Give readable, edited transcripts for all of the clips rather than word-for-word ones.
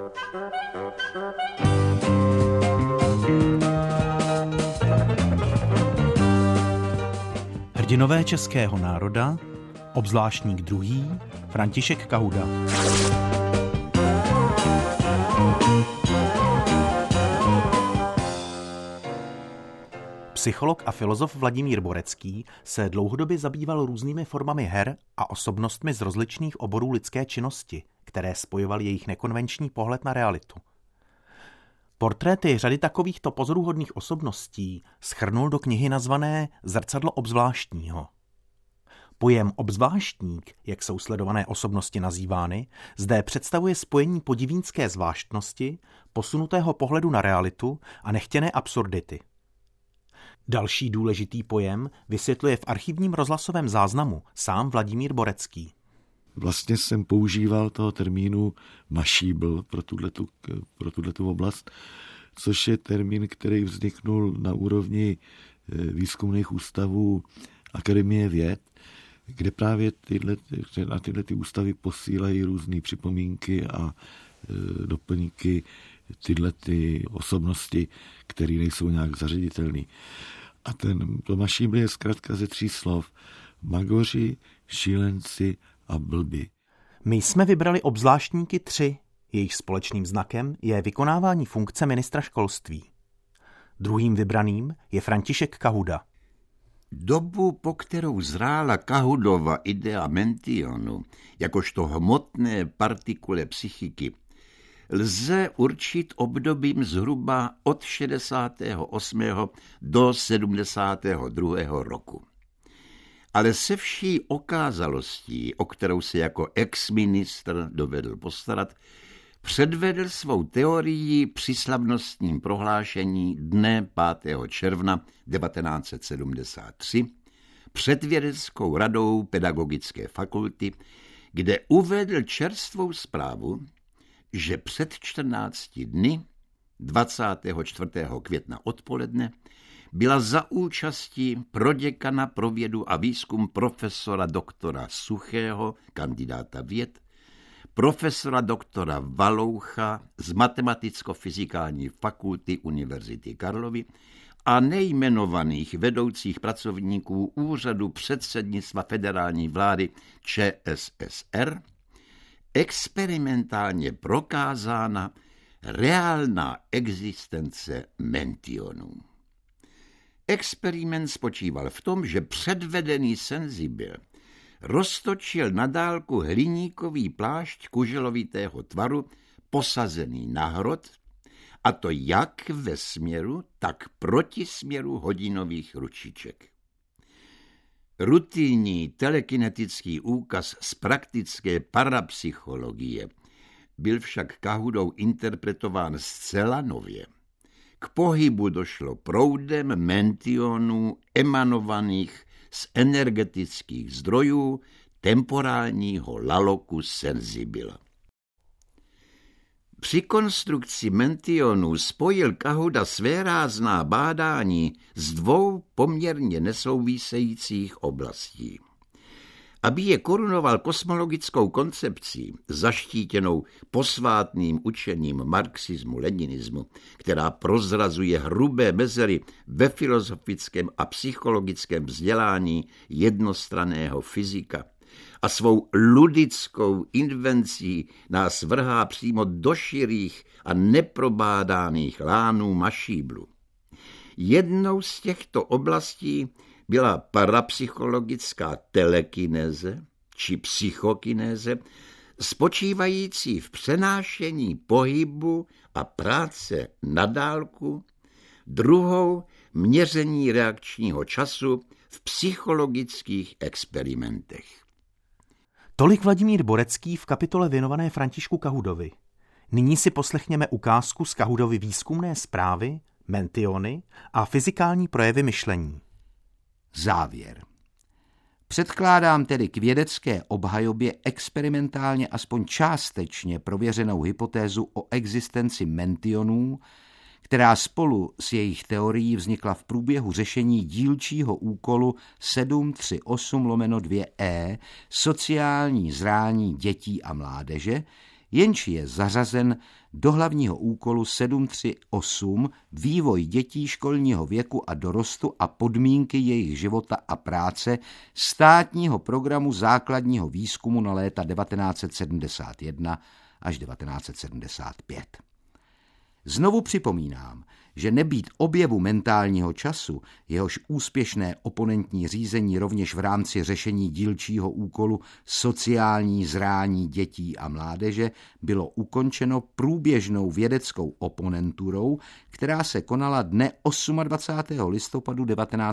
Hrdinové českého národa, obzvláštník druhý, František Kahuda. Psycholog a filozof Vladimír Borecký se dlouhodobě zabýval různými formami her a osobnostmi z rozličných oborů lidské činnosti, které spojovaly jejich nekonvenční pohled na realitu. Portréty řady takovýchto pozoruhodných osobností shrnul do knihy nazvané Zrcadlo obzvláštního. Pojem obzvláštník, jak jsou sledované osobnosti nazývány, zde představuje spojení podivínské zvláštnosti, posunutého pohledu na realitu a nechtěné absurdity. Další důležitý pojem vysvětluje v archivním rozhlasovém záznamu sám Vladimír Borecký. Vlastně jsem používal toho termínu mašíbl pro tuhletu oblast, což je termín, který vzniknul na úrovni výzkumných ústavů Akademie věd, kde právě tyhle ústavy posílají různé připomínky a doplňky tyhle osobnosti, které nejsou nějak zařaditelné. A to mašíbl je zkrátka ze 3 slov: magoři, šílenci a blbi. My jsme vybrali obzvláštníky 3. Jejich společným znakem je vykonávání funkce ministra školství. Druhým vybraným je František Kahuda. Dobu, po kterou zrála Kahudova idea mentionu, jakožto hmotné partikule psychiky, lze určit obdobím zhruba od 68. do 72. roku. Ale se vší okázalostí, o kterou se jako ex-ministr dovedl postarat, předvedl svou teorii při slavnostním prohlášení dne 5. června 1973 před vědeckou radou pedagogické fakulty, kde uvedl čerstvou zprávu, že před 14 dny, 24. května odpoledne, byla za účastí proděkana pro vědu a výzkum profesora doktora Suchého, kandidáta věd, profesora doktora Valoucha z Matematicko-fyzikální fakulty Univerzity Karlovy a nejmenovaných vedoucích pracovníků úřadu předsednictva federální vlády ČSSR, experimentálně prokázána reálná existence mentionů. Experiment spočíval v tom, že předvedený senzibil roztočil na dálku hliníkový plášť kuželovitého tvaru posazený na hrot, a to jak ve směru, tak proti směru hodinových ručiček. Rutinní telekinetický úkaz z praktické parapsychologie byl však Kahudou interpretován zcela nově. K pohybu došlo proudem mentionů emanovaných z energetických zdrojů temporálního laloku senzibila. Při konstrukci mentionů spojil Kahuda svérázná bádání z 2 poměrně nesouvisejících oblastí. Aby je korunoval kosmologickou koncepcí, zaštítěnou posvátným učením marxismu-leninismu, která prozrazuje hrubé mezery ve filozofickém a psychologickém vzdělání jednostranného fyzika, a svou ludickou invencí nás vrhá přímo do širých a neprobádaných lánů mašíblu. Jednou z těchto oblastí byla parapsychologická telekinéze či psychokinéze, spočívající v přenášení pohybu a práce na dálku, druhou měření reakčního času v psychologických experimentech. Tolik Vladimír Borecký v kapitole věnované Františku Kahudovi. Nyní si poslechněme ukázku z Kahudovy výzkumné zprávy, mentiony a fyzikální projevy myšlení. Závěr. Předkládám tedy k vědecké obhajobě experimentálně aspoň částečně prověřenou hypotézu o existenci mentionů, která spolu s jejich teorií vznikla v průběhu řešení dílčího úkolu 738/2E sociální zrání dětí a mládeže, jenž je zařazen do hlavního úkolu 738 vývoj dětí školního věku a dorostu a podmínky jejich života a práce státního programu základního výzkumu na léta 1971 až 1975. Znovu připomínám, že nebýt objevu mentálního času, jehož úspěšné oponentní řízení rovněž v rámci řešení dílčího úkolu sociální zrání dětí a mládeže bylo ukončeno průběžnou vědeckou oponenturou, která se konala dne 28. listopadu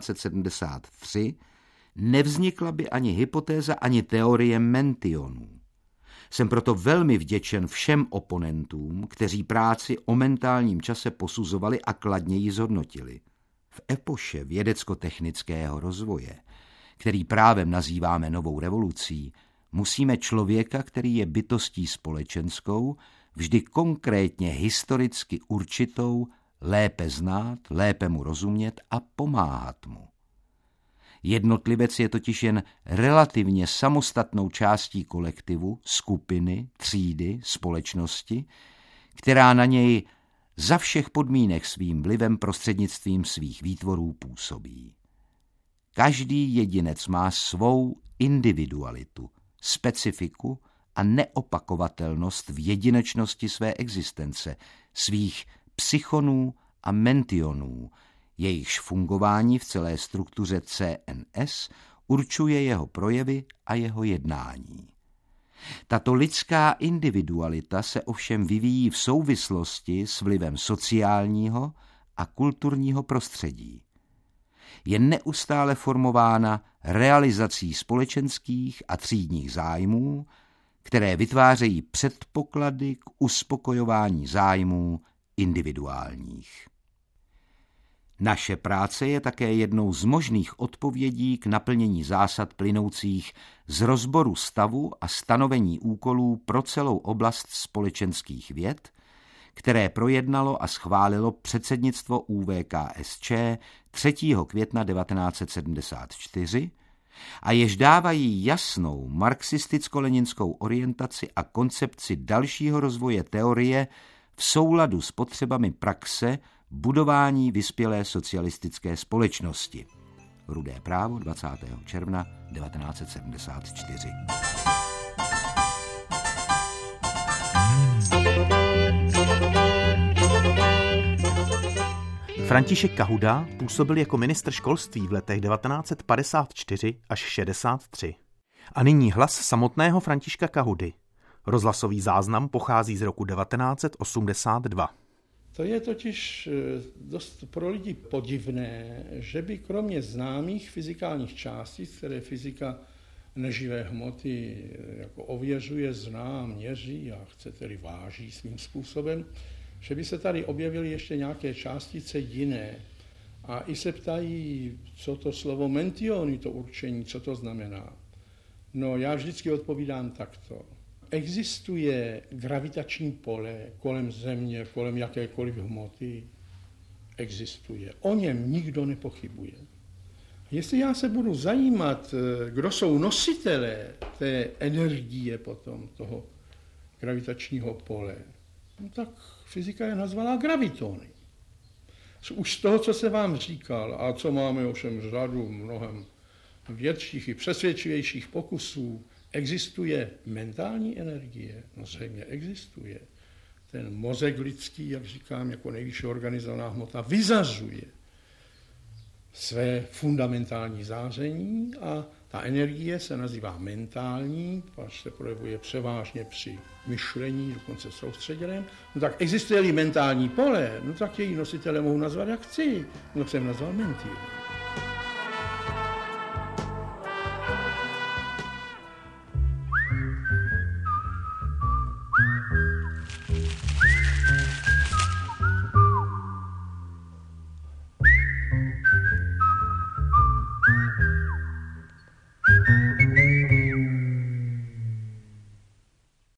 1973, nevznikla by ani hypotéza, ani teorie mentionů. Jsem proto velmi vděčen všem oponentům, kteří práci o mentálním čase posuzovali a kladně ji zhodnotili. V epoše vědecko-technického rozvoje, který právem nazýváme novou revolucí, musíme člověka, který je bytostí společenskou, vždy konkrétně historicky určitou, lépe znát, lépe mu rozumět a pomáhat mu. Jednotlivec je totiž jen relativně samostatnou částí kolektivu, skupiny, třídy, společnosti, která na něj za všech podmínek svým vlivem prostřednictvím svých výtvorů působí. Každý jedinec má svou individualitu, specifiku a neopakovatelnost v jedinečnosti své existence, svých psychonů a mentionů, jejichž fungování v celé struktuře CNS určuje jeho projevy a jeho jednání. Tato lidská individualita se ovšem vyvíjí v souvislosti s vlivem sociálního a kulturního prostředí. Je neustále formována realizací společenských a třídních zájmů, které vytvářejí předpoklady k uspokojování zájmů individuálních. Naše práce je také jednou z možných odpovědí k naplnění zásad plynoucích z rozboru stavu a stanovení úkolů pro celou oblast společenských věd, které projednalo a schválilo předsednictvo ÚVKSČ 3. května 1974 a jež dávají jasnou marxisticko-leninskou orientaci a koncepci dalšího rozvoje teorie v souladu s potřebami praxe budování vyspělé socialistické společnosti. Rudé právo 20. června 1974. František Kahuda působil jako ministr školství v letech 1954 až 63. A nyní hlas samotného Františka Kahudy. Rozhlasový záznam pochází z roku 1982. To je totiž dost pro lidi podivné, že by kromě známých fyzikálních částic, které fyzika neživé hmoty jako ověřuje, zná, měří a chcete-li váží svým způsobem, že by se tady objevily ještě nějaké částice jiné. A i se ptají, co to slovo mentiony, to určení, co to znamená. No, já vždycky odpovídám takto. Existuje gravitační pole kolem Země, kolem jakékoliv hmoty? Existuje. O něm nikdo nepochybuje. Jestli já se budu zajímat, kdo jsou nositelé té energie potom, toho gravitačního pole, no tak fyzika je nazvala gravitony. Už z toho, co se vám říkal, a co máme ovšem řadu mnohem větších i přesvědčivějších pokusů, existuje mentální energie? No zřejmě existuje. Ten mozek lidský, jak říkám, jako nejvyšší organizovaná hmota, vyzařuje své fundamentální záření a ta energie se nazývá mentální, až se projevuje převážně při myšlení, dokonce soustředěném. No tak existuje-li mentální pole, no tak její nositele mohu nazvat jak chci. No jsem nazval mention.